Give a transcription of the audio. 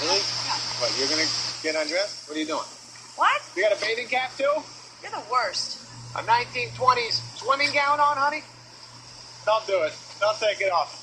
Really? Yeah. What, you're gonna get undressed? What are you doing? What? You got a bathing cap too? You're the worst. A 1920s swimming gown on, honey? Don't do it. Don't take it off.